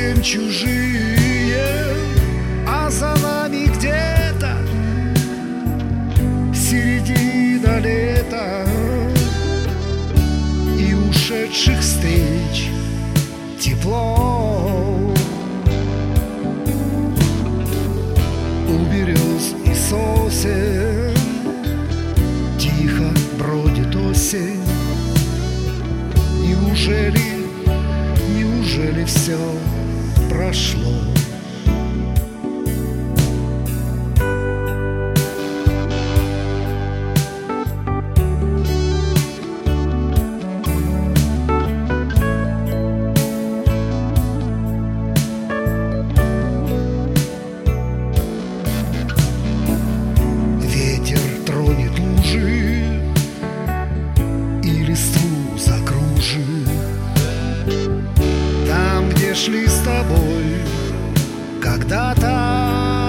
совсем чужие, а за нами где-то середина лета и ушедших встреч тепло. У берез и сосен тихо бродит осень. Неужели все прошло? Ветер тронет лужи и листву закружит. Там, где шли с тобой когда-то,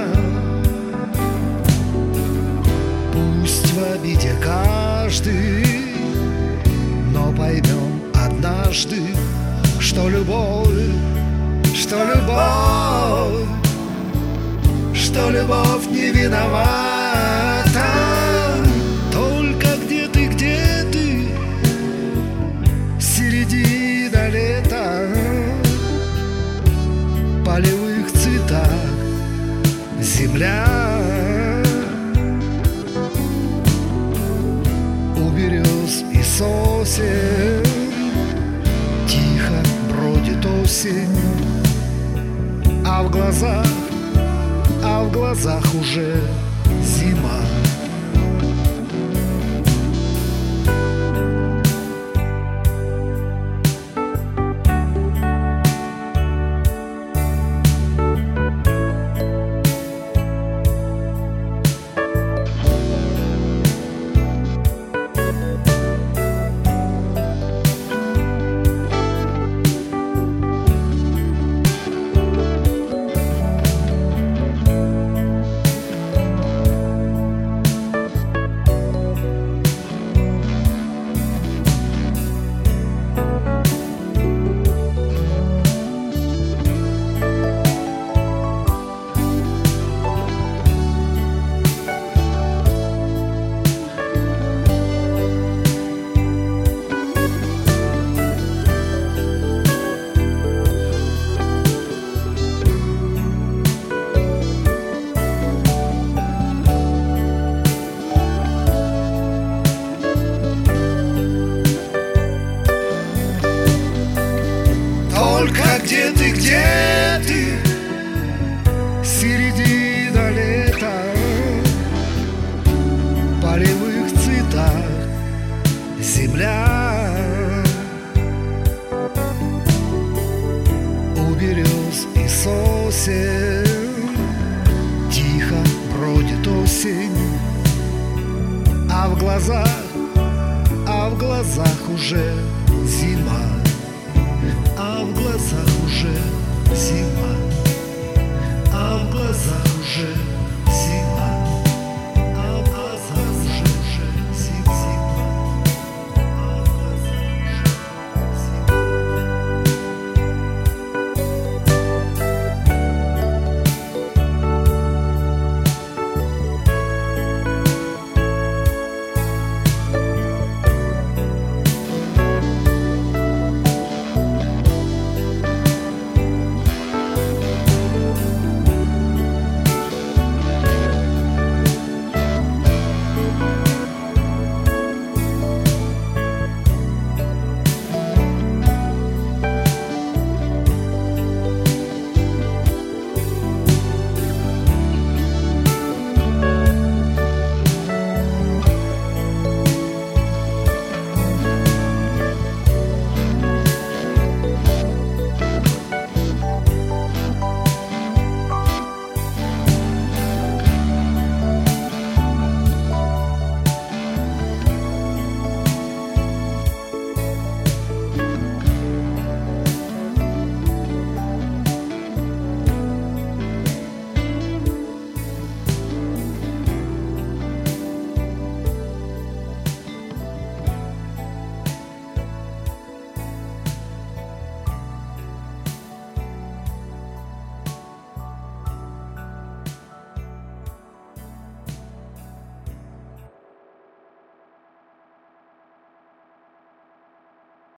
пусть в обиде каждый, но поймем однажды, что любовь, что любовь, что любовь не виновата. Только где ты, середина лета, в полевых цветах земля. У берез и сосен тихо бродит осень, а в глазах уже зима. Только где ты, середина лета, в полевых цветах земля. У берез и сосен тихо бродит осень, а в глазах уже зима. А в глазах уже зима, а в глазах уже